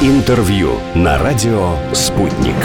Интервью на радио «Спутник».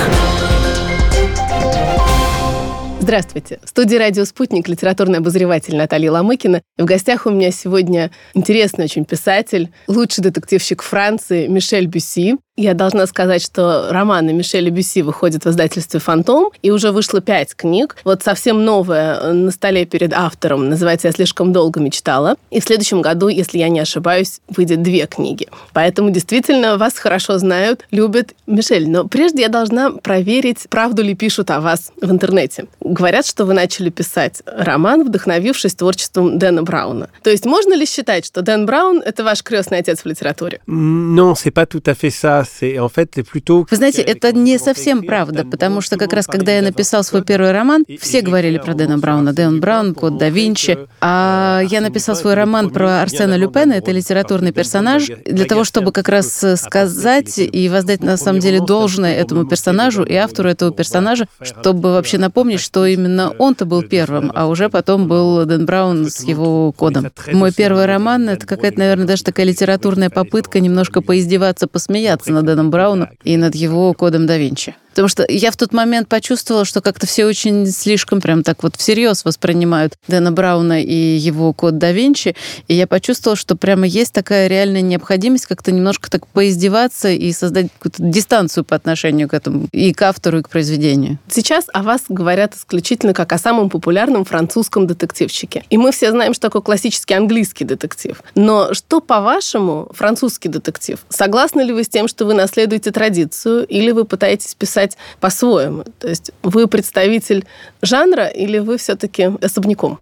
Здравствуйте. В студии «Радио Спутник» литературный обозреватель Наталья Ломыкина. И в гостях у меня сегодня интересный очень писатель, лучший детективщик Франции Мишель Бюсси. Я должна сказать, что романы Мишеля Бюсси выходят в издательстве «Фантом», и уже вышло 5 книг. Вот совсем новая на столе перед автором, называется «Я слишком долго мечтала». И в следующем году, если я не ошибаюсь, выйдет 2 книги. Поэтому действительно вас хорошо знают, любят. Мишель, но прежде я должна проверить, правду ли пишут о вас в интернете. Говорят, что вы начали писать роман, вдохновившись творчеством Дэна Брауна. То есть можно ли считать, что Дэн Браун – это ваш крестный отец в литературе? Non, c'est pas tout à fait ça. Вы знаете, это не совсем правда, потому что как раз когда я написал свой первый роман, все говорили про Дэна Брауна. Дэн Браун, Код да Винчи. А я написал свой роман про Арсена Люпена, это литературный персонаж, для того, чтобы как раз сказать и воздать на самом деле должное этому персонажу и автору этого персонажа, чтобы вообще напомнить, что именно он-то был первым, а уже потом был Дэн Браун с его кодом. Мой первый роман — это какая-то, наверное, даже такая литературная попытка немножко поиздеваться, посмеяться над Дэном Брауном и над его Кодом да Винчи. Потому что я в тот момент почувствовала, что как-то все очень слишком прям так вот всерьез воспринимают Дэна Брауна и его Код да Винчи, и я почувствовала, что прямо есть такая реальная необходимость как-то немножко так поиздеваться и создать какую-то дистанцию по отношению к этому и к автору, и к произведению. Сейчас о вас говорят исключительно как о самом популярном французском детективщике. И мы все знаем, что такое классический английский детектив. Но что, по-вашему, французский детектив? Согласны ли вы с тем, что вы наследуете традицию, или вы пытаетесь писать по-своему? То есть вы представитель жанра или вы все-таки особняком?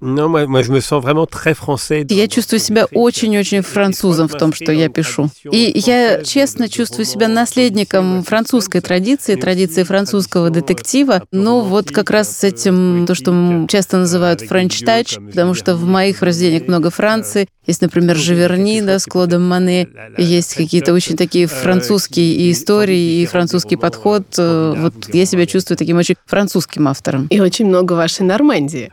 Я чувствую себя очень-очень французом в том, что я пишу. И я честно чувствую себя наследником французской традиции французского детектива. Но вот как раз с этим, то, что часто называют French Touch, потому что в моих произведениях много Франции. Есть, например, Живерни, да, с Клодом Мане. Есть какие-то очень такие французские и истории, и французский подход. Вот я себя чувствую таким очень французским автором. И очень много вашей Нормандии.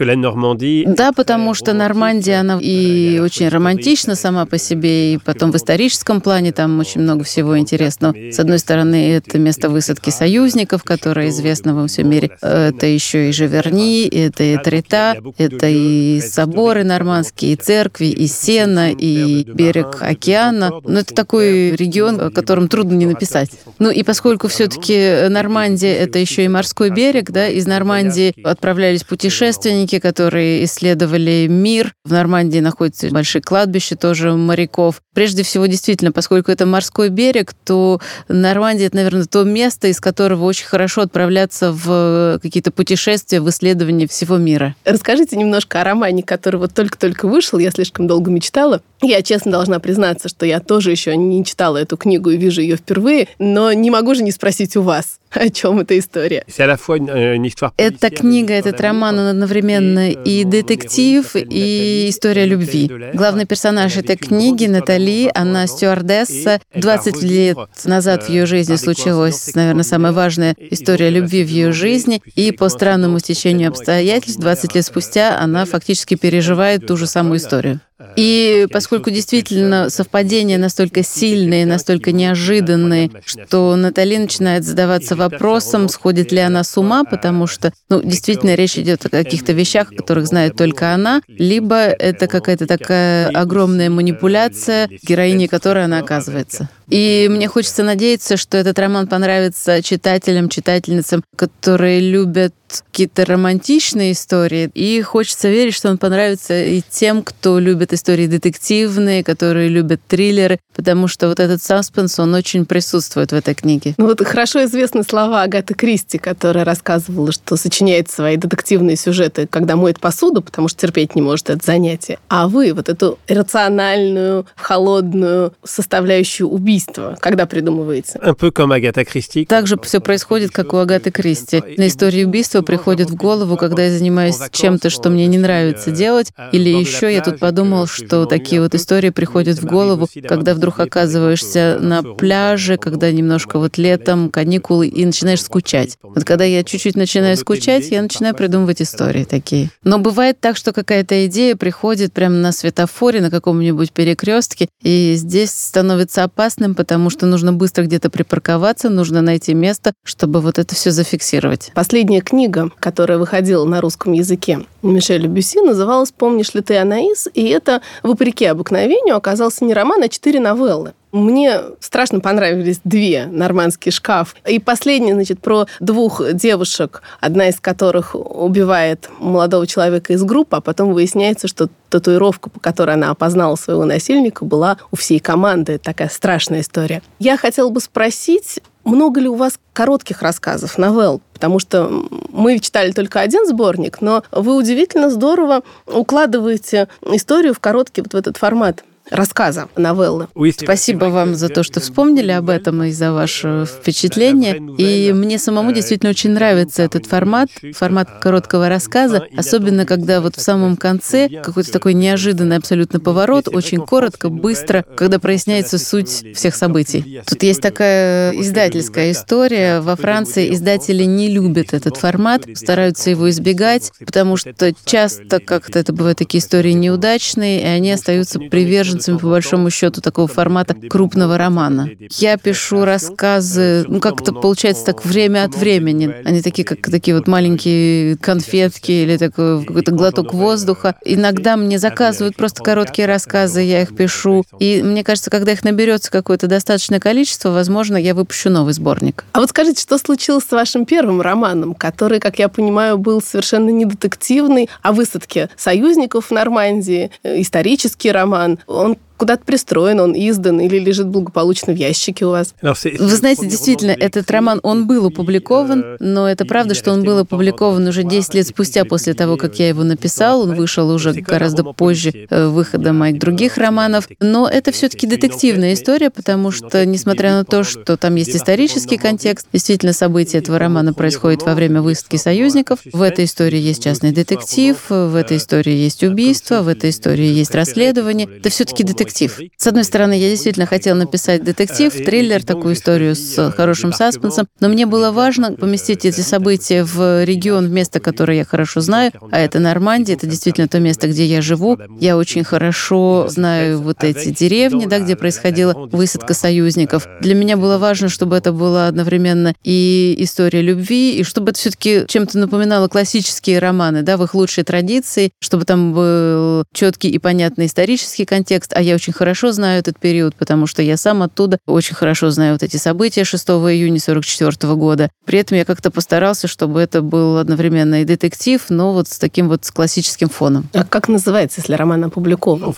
Да, потому что Нормандия, она и очень романтична сама по себе, и потом в историческом плане там очень много всего интересного. С одной стороны, это место высадки союзников, которое известно во всем мире. Это еще и Живерни, это и Этреtat, это и соборы нормандские, и церкви, и Сена, и берег океана. Но это такой регион, о котором трудно не написать. Ну и поскольку все-таки Нормандия — это еще и морской берег, да, из Нормандии отправлялись путешественники, которые исследовали мир. В Нормандии находятся большие кладбища тоже моряков. Прежде всего, действительно, поскольку это морской берег, то Нормандия — это, наверное, то место, из которого очень хорошо отправляться в какие-то путешествия, в исследования всего мира. Расскажите немножко о романе, который вот только-только вышел. Я слишком долго мечтала. Я честно должна признаться, что я тоже еще не читала эту книгу и вижу ее впервые, но не могу же не спросить у вас, о чем эта история. Эта книга, этот роман, он одновременно и детектив, и история любви. Главный персонаж этой книги, Натали, она стюардесса. 20 лет назад в ее жизни случилась, наверное, самая важная история любви в ее жизни, и по странному стечению обстоятельств 20 лет спустя она фактически переживает ту же самую историю. И поскольку действительно совпадения настолько сильные, настолько неожиданные, что Натали начинает задаваться вопросом, сходит ли она с ума, потому что, действительно речь идет о каких-то вещах, о которых знает только она, либо это какая-то такая огромная манипуляция, героиней которой она оказывается. И мне хочется надеяться, что этот роман понравится читателям, читательницам, которые любят какие-то романтичные истории. И хочется верить, что он понравится и тем, кто любит истории детективные, которые любят триллеры, потому что вот этот саспенс, он очень присутствует в этой книге. Вот хорошо известны слова Агаты Кристи, которая рассказывала, что сочиняет свои детективные сюжеты, когда моет посуду, потому что терпеть не может это занятие. А вы вот эту рациональную, холодную составляющую убийства, когда придумываете? Также все происходит, как у Агаты Кристи. На истории убийства приходит в голову, когда я занимаюсь чем-то, что мне не нравится делать, или еще я тут подумал, что такие вот истории приходят в голову, когда вдруг оказываешься на пляже, когда немножко вот летом, каникулы, и начинаешь скучать. Вот когда я чуть-чуть начинаю скучать, я начинаю придумывать истории такие. Но бывает так, что какая-то идея приходит прямо на светофоре, на каком-нибудь перекрестке, и здесь становится опасно идеальным, потому что нужно быстро где-то припарковаться, нужно найти место, чтобы вот это все зафиксировать. Последняя книга, которая выходила на русском языке Мишеля Бюсси, называлась «Помнишь ли ты, Анаис?», и это, вопреки обыкновению, оказался не роман, а 4 новеллы. Мне страшно понравились 2 «Нормандский шкаф». И последняя, про 2 девушек, одна из которых убивает молодого человека из группы, а потом выясняется, что татуировка, по которой она опознала своего насильника, была у всей команды. Это такая страшная история. Я хотела бы спросить, много ли у вас коротких рассказов, новелл? Потому что мы читали только один сборник, но вы удивительно здорово укладываете историю в короткий в этот формат рассказа, новеллы. Спасибо вам за то, что вспомнили об этом и за ваше впечатление. И мне самому действительно очень нравится этот формат короткого рассказа, особенно когда вот в самом конце какой-то такой неожиданный абсолютно поворот, очень коротко, быстро, когда проясняется суть всех событий. Тут есть такая издательская история. Во Франции издатели не любят этот формат, стараются его избегать, потому что часто как-то это бывают такие истории неудачные, и они остаются приверженцами по большому счету такого формата крупного романа. Я пишу рассказы, как-то получается так время от времени. Они такие, как такие вот маленькие конфетки или такой какой-то глоток воздуха. Иногда мне заказывают просто короткие рассказы, я их пишу. И мне кажется, когда их наберется какое-то достаточное количество, возможно, я выпущу новый сборник. А вот скажите, что случилось с вашим первым романом, который, как я понимаю, был совершенно не детективный, а высадке союзников в Нормандии, исторический роман. Он куда-то пристроен, он издан или лежит благополучно в ящике у вас? Вы знаете, действительно, этот роман, он был опубликован, но это правда, что он был опубликован уже 10 лет спустя после того, как я его написал. Он вышел уже гораздо позже выхода моих других романов. Но это все-таки детективная история, потому что, несмотря на то, что там есть исторический контекст, действительно, события этого романа происходят во время высадки союзников. В этой истории есть частный детектив, в этой истории есть убийство, в этой истории есть расследование. Это все-таки детектив. С одной стороны, я действительно хотела написать детектив, триллер, такую историю с хорошим саспенсом, но мне было важно поместить эти события в регион, в место, которое я хорошо знаю, а это Нормандия, это действительно то место, где я живу. Я очень хорошо знаю вот эти деревни, где происходила высадка союзников. Для меня было важно, чтобы это была одновременно и история любви, и чтобы это все-таки чем-то напоминало классические романы, в их лучшей традиции, чтобы там был четкий и понятный исторический контекст, а я очень хорошо знаю этот период, потому что я сам оттуда очень хорошо знаю вот эти события 6 июня 1944 года. При этом я как-то постарался, чтобы это был одновременно и детектив, но вот с таким вот классическим фоном. А как называется, если роман опубликован?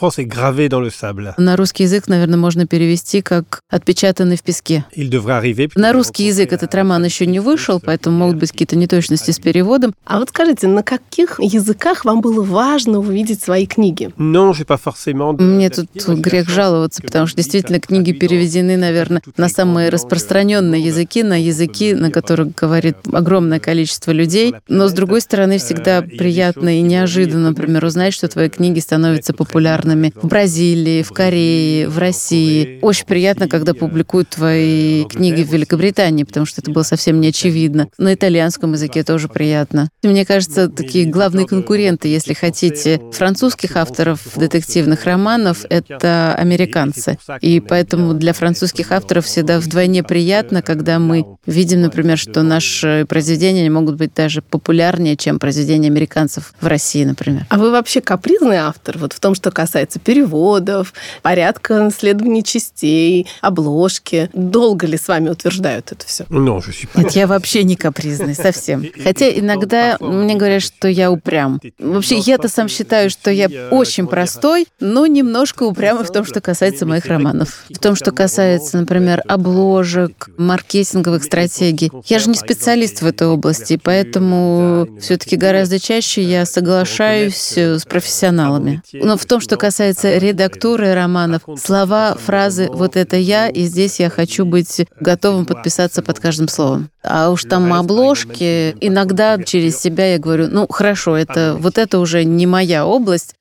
На русский язык, наверное, можно перевести как «Отпечатанный в песке». На русский язык этот роман еще не вышел, поэтому могут быть какие-то неточности с переводом. А вот скажите, на каких языках вам было важно увидеть свои книги? Мне тут грех жаловаться, потому что действительно книги переведены, наверное, на самые распространенные языки, на языки, на которых говорит огромное количество людей. Но, с другой стороны, всегда приятно и неожиданно, например, узнать, что твои книги становятся популярными в Бразилии, в Корее, в России. Очень приятно, когда публикуют твои книги в Великобритании, потому что это было совсем не очевидно. На итальянском языке тоже приятно. Мне кажется, такие главные конкуренты, если хотите, французских авторов детективных романов — это американцы. И поэтому для французских авторов всегда вдвойне приятно, когда мы видим, например, что наши произведения могут быть даже популярнее, чем произведения американцев в России, например. А вы вообще капризный автор? Вот в том, что касается переводов, порядка исследований частей, обложки. Долго ли с вами утверждают это все? Нет, я вообще не капризный, совсем. Хотя иногда мне говорят, что я упрям. Вообще, я-то сам считаю, что я очень простой, но немножко упрямый в том, что касается моих романов. В том, что касается, например, обложек, маркетинговых стратегий. Я же не специалист в этой области, поэтому все-таки гораздо чаще я соглашаюсь с профессионалами. Но в том, что касается редактуры романов, слова, фразы «вот это я», и здесь я хочу быть готовым подписаться под каждым словом. А уж там обложки, иногда через себя я говорю, хорошо, вот это уже не моя область,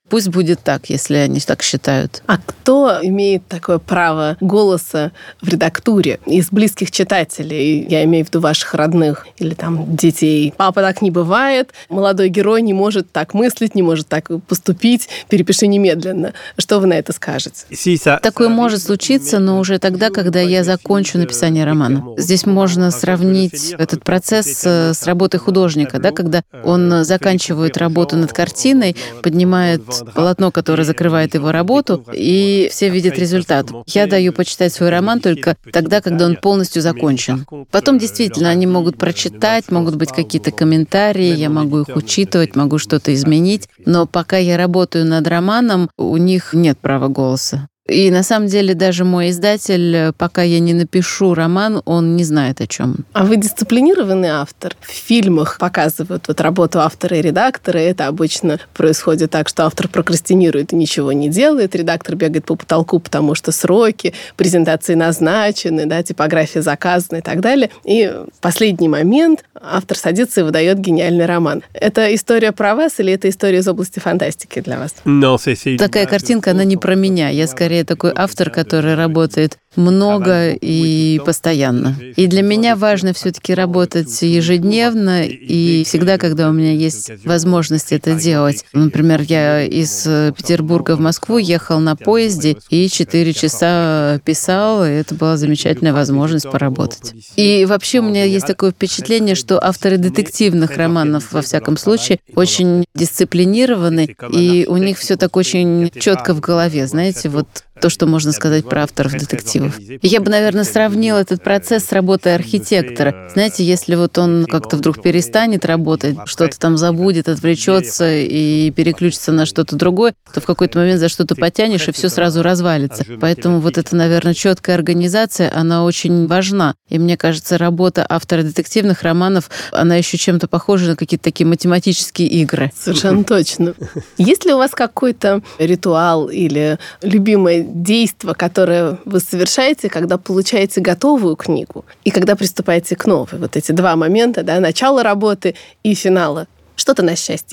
Пусть будет так, если они так считают. А кто имеет такое право голоса в редактуре из близких читателей? Я имею в виду ваших родных или там детей. Папа, так не бывает. Молодой герой не может так мыслить, не может так поступить. Перепиши немедленно. Что вы на это скажете? Такое может случиться, но уже тогда, когда я закончу написание романа. Здесь можно сравнить этот процесс с работой художника, да, когда он заканчивает работу над картиной, поднимает полотно, которое закрывает его работу, и все видят результат. Я даю почитать свой роман только тогда, когда он полностью закончен. Потом действительно они могут прочитать, могут быть какие-то комментарии, я могу их учитывать, могу что-то изменить, но пока я работаю над романом, у них нет права голоса. И на самом деле даже мой издатель, пока я не напишу роман, он не знает о чем. А вы дисциплинированный автор? В фильмах показывают работу автора и редактора. Это обычно происходит так, что автор прокрастинирует и ничего не делает. Редактор бегает по потолку, потому что сроки, презентации назначены, да, типография заказана и так далее. И в последний момент автор садится и выдает гениальный роман. Это история про вас или это история из области фантастики для вас? Такая картинка, она не про меня. Я скорее такой автор, который работает много и постоянно. И для меня важно все-таки работать ежедневно и всегда, когда у меня есть возможность это делать. Например, я из Петербурга в Москву ехал на поезде и 4 часа писал, и это была замечательная возможность поработать. И вообще у меня есть такое впечатление, что авторы детективных романов, во всяком случае, очень дисциплинированы, и у них все так очень четко в голове, знаете, вот то, что можно сказать про авторов детективов. И я бы, наверное, сравнила этот процесс с работой архитектора. Знаете, если вот он как-то вдруг перестанет работать, что-то там забудет, отвлечется и переключится на что-то другое, то в какой-то момент за что-то потянешь, и все сразу развалится. Поэтому вот эта, наверное, четкая организация, она очень важна. И мне кажется, работа автора детективных романов, она еще чем-то похожа на какие-то такие математические игры. Совершенно точно. Есть ли у вас какой-то ритуал или любимое действие, которое вы совершаете, когда получаете готовую книгу и когда приступаете к новой? Вот эти два момента, да, начало работы и финала. Что-то на счастье.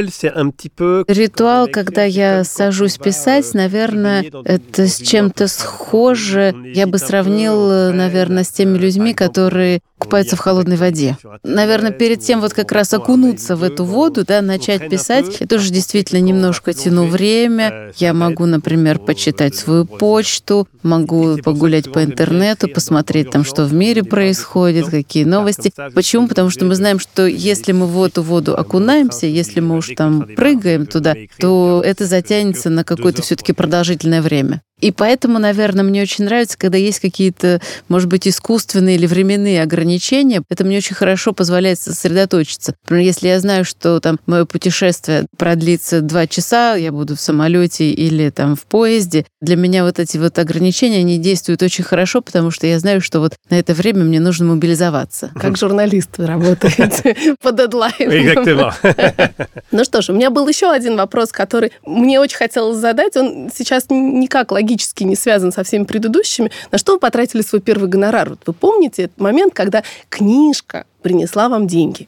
Ритуал, когда я сажусь писать, наверное, это с чем-то схоже. Я бы сравнил, наверное, с теми людьми, которые купаются в холодной воде. Наверное, перед тем вот как раз окунуться в эту воду, да, начать писать, я тоже действительно немножко тяну время. Я могу, например, почитать свою почту, могу погулять по интернету, посмотреть там, что в мире происходит, какие новости. Почему? Потому что мы знаем, что если мы в эту воду окунаемся, если мы уж там прыгаем туда, то это затянется на какое-то все-таки продолжительное время. И поэтому, наверное, мне очень нравится, когда есть какие-то, может быть, искусственные или временные ограничения. Это мне очень хорошо позволяет сосредоточиться. Например, если я знаю, что там мое путешествие продлится 2 часа, я буду в самолете или там в поезде, для меня вот эти вот ограничения, они действуют очень хорошо, потому что я знаю, что вот на это время мне нужно мобилизоваться. Как журналист вы работаете по дедлайнам. Ну что ж, у меня был еще один вопрос, который мне очень хотелось задать. Он сейчас никак логически не связан со всеми предыдущими. На что вы потратили свой первый гонорар? Вот вы помните этот момент, когда книжка принесла вам деньги?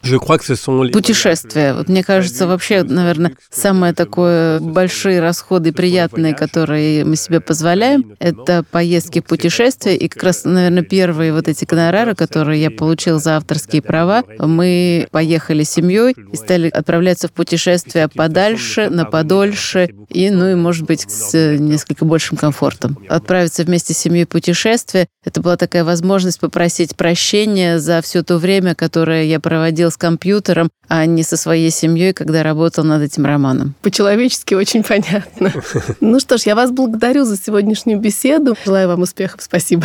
Путешествия. Вот мне кажется, вообще, наверное, самые такое большие расходы приятные, которые мы себе позволяем, это поездки, путешествия. И как раз, наверное, первые вот эти гонорары, которые я получила за авторские права, мы поехали с семьей и стали отправляться в путешествия подальше, на подольше, и, может быть, с несколько большим комфортом. Отправиться вместе с семьей в путешествие, это была такая возможность попросить прощения за все то время, которое я проводил с компьютером, а не со своей семьей, когда работал над этим романом. По-человечески очень понятно. Ну что ж, я вас благодарю за сегодняшнюю беседу. Желаю вам успехов. Спасибо.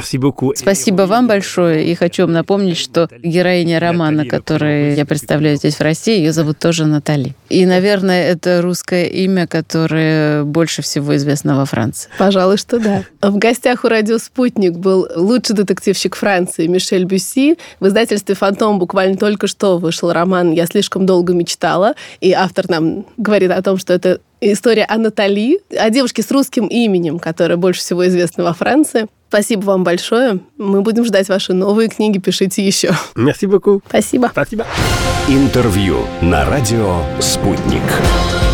Спасибо вам большое. И хочу вам напомнить, что героиня романа, который я представляю здесь в России, ее зовут тоже Натали. И, наверное, это русское имя, которое больше всего известно во Франции. Пожалуй, что да. В гостях у «Радио Спутник» был лучший детективщик Франции Мишель Бюсси. В издательстве «Фантом» буквально только что вышел роман «Я слишком долго мечтала». И автор нам говорит о том, что это история о Натали, о девушке с русским именем, которая больше всего известна во Франции. Спасибо вам большое. Мы будем ждать ваши новые книги. Пишите еще. Merci beaucoup. Спасибо. Интервью на радио «Спутник».